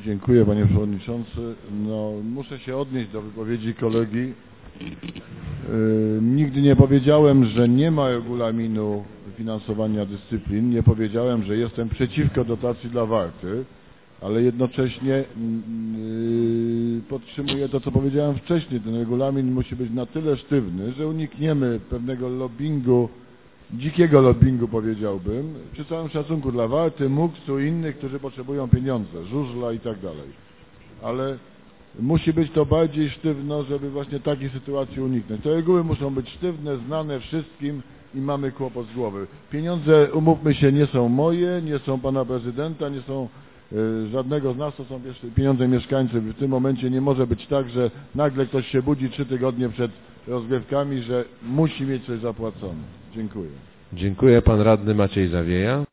Dziękuję, panie przewodniczący. No, muszę się odnieść do wypowiedzi kolegi. Nigdy nie powiedziałem, że nie ma regulaminu finansowania dyscyplin. Nie powiedziałem, że jestem przeciwko dotacji dla Warty, ale jednocześnie podtrzymuję to, co powiedziałem wcześniej. Ten regulamin musi być na tyle sztywny, że unikniemy pewnego lobbingu, dzikiego lobbingu, powiedziałbym, przy całym szacunku dla Warty, MUKS-u i innych, którzy potrzebują pieniądze, żużla i tak dalej. Ale musi być to bardziej sztywno, żeby właśnie takiej sytuacji uniknąć. Te reguły muszą być sztywne, znane wszystkim i mamy kłopot z głowy. Pieniądze, umówmy się, nie są moje, nie są pana prezydenta, nie są żadnego z nas, to są pieniądze mieszkańców. W tym momencie nie może być tak, że nagle ktoś się budzi 3 tygodnie przed rozgrywkami, że musi mieć coś zapłacone. Dziękuję. Dziękuję. Pan radny Maciej Zawieja.